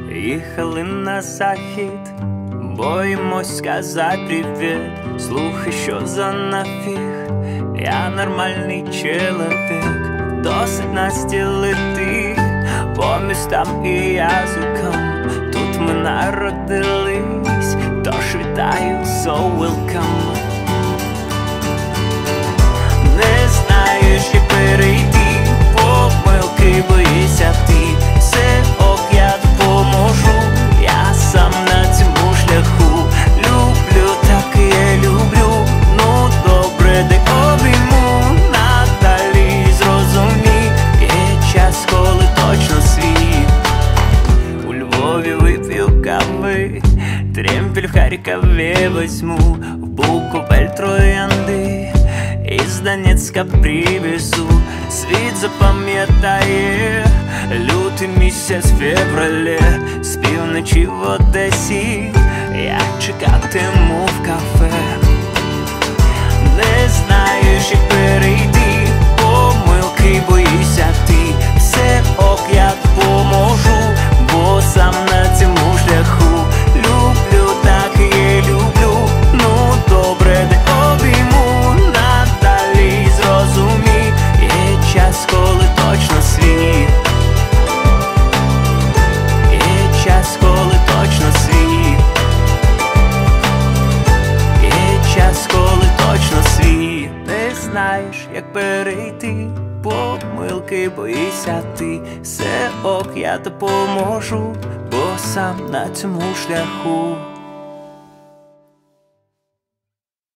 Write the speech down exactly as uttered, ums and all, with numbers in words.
Їхали на захід, боїмось сказати привіт. Слухай, що за нафіг, я нормальний чоловік. Досить нас ділити по містам і язикам. Тут ми народились, тож вітаю, so welcome. Не знаєш, як перейти помилки, боїшся ти. Все ок, я допоможу, я сам на цьому шляху. Люблю, так і я люблю, ну добре, де обійму. Надалі зрозумій, є час, коли точно свій. У Львові вип'ю кави, Тремпель в Харкові возьму, в Буковель троянди із Донецька привезу. Світ запам'ятає лютий місяць в февралі, з півночі в Одесі я чекатиму в кафе. Не знаєш, як перейти помилки, боїшся ти. Все ок, я допоможу, бо сам на цьому шляху. Люблю, так і я люблю, ну добре, де обійму. Надалі зрозумій, є час, коли точно свій. Є час, коли точно свій. Є час, коли точно свій. Не знаєш, як перейти помилки, боїшся ти. Все ок, я допоможу, бо сам на цьому шляху.